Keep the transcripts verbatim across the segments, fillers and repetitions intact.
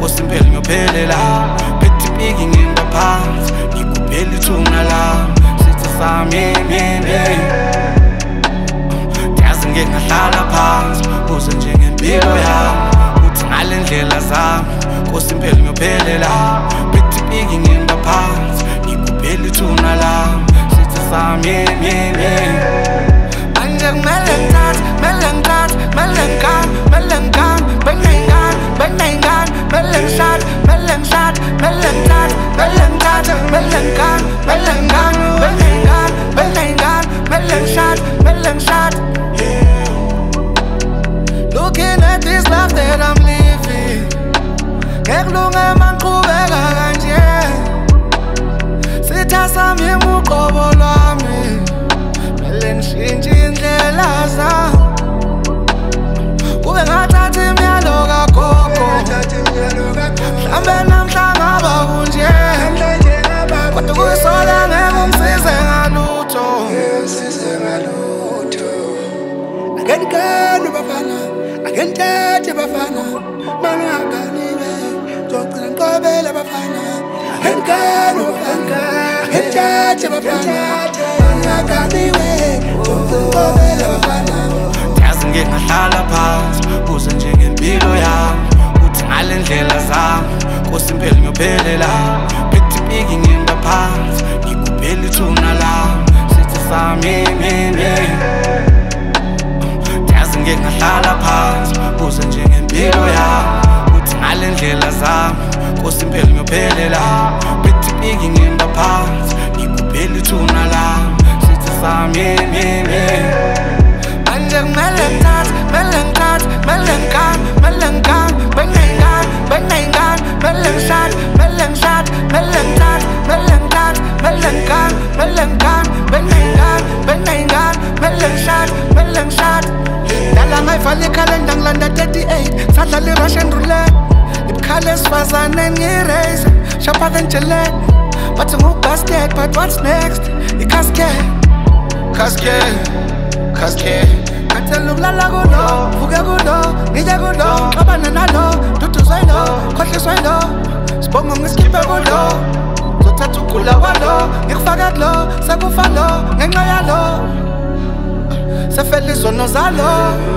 Nkosi impela ngiyophelela Phethe ipiki ngingaphansi Ngikuphela ithuna lami Sithi sami mimi Yazi ngeke ngahlala phansi Uze njengempilo yami Uthi ngale ndlela zami Nkosi impela ngiyophelela Phethe ipiki ngingaphansi Ngikuphela ithuna lami Sithi sami mimi Manje kumele ngithathe, kumele ngithathe, kumele ngikane, kumele ngikane Benayingane, benayingane, kumele ngishade, kumele ngishade, kumele ngithathe, kumele ngithathe, kumele ngikane, kumele ngikane Benayingane, benayingane, kumele ngishade, kumele ngishade Looking at this life that I'm living Ngekulunge mangiqhubeka kanje Sitha sami uqobo lwami Mele ngishintshe indlela zami Kube ngathatha imiyalo kagogo Mhlambe namhla ngaba kunje Kodwa kuyisola ngeke ungisize ngalutho Akenikani bafana Akenithathe bafana Mangaganiwe Ngizogcina ngiqobele bafana Akenikani bafana Akenithathe bafana Mangaganiwe Ngizogcina ngiqobele bafana Yazi ngeke ngahlala phansi Uze njengempilo yami Uthi ngale ndlela zami Nkosi impela ngiyophelela Phethe ipiki ngingaphansi Ngikuphela ithuna lami Sithi sami mimi Yazi ngeke ngahlala phansi Uze njengempilo yami Uthi ngale ndlela zami Nkosi impela ngiyophelela Phethe ipiki ngingaphansi Ngikuphela ithuna lami Sithi sami mimi Manje kumele ngithathe, kumele ngithathe, kumele ngikane, kumele ngikane Benayingane, benayingane, kumele ngishade, kumele ngishade, kumele ngithathe, kumele ngithathe, kumele ngikane, kumele ngikane Benayingane, benayingane, kumele ngishade, kumele ngishade Dala ngayivala ikhalenda ngilanda thirty-eight Sadlala i-Russian roulette Ibukhali esifazane ngi-razor Sharper than Gillette Bathi ngu-basket, but what's next? I-casket Casket, casket Kathela ukulala kulo, vuke kulo, ngije kulo Xabana nalo, duduzwe lo, khohliswe lo Sibongo ngisikhiphe kulo, zothatha ukugula kwalo Ngikufaka kulo, sekufa lo, ngenxa yalo Sefela izono zalo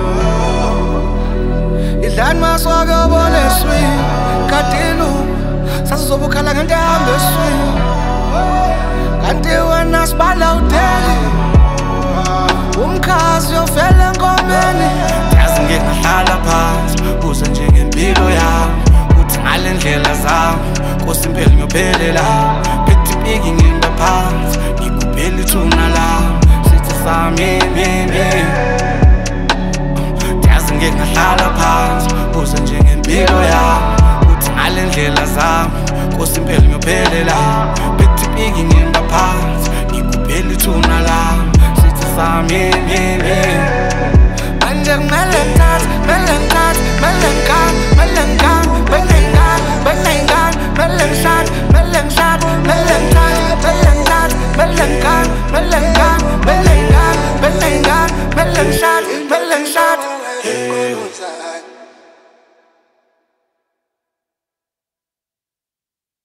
Idlani maswake obole swing Kadilu, sasizobukhala ngento ehambe swing Kanti wena sibala udeli Umkhazi uyofela enkomeni Yazi ngeke ngahlala phansi Uze njengempilo yami Uthi ngale ndlela zami Nkosi impela ngiyophelela Phethe ipiki ngingaphansi Ngikuphela ithuna lami Sithi sami mimi Yazi ngeke ngahlala phansi Uze njengempilo yami Uthi ngale ndlela zami Nkosi impela ngiyophelela Phethe ipiki ngingaphansi Ngikuphela ithuna lami Sami mimi Manje kumele ngithathe, kumele ngithathe, kumele ngikane, kumele ngikane Benayingane, benayingane, kumele ngishade, kumele ngishade, kumele ngithathe, kumele ngithathe, kumele ngikane, kumele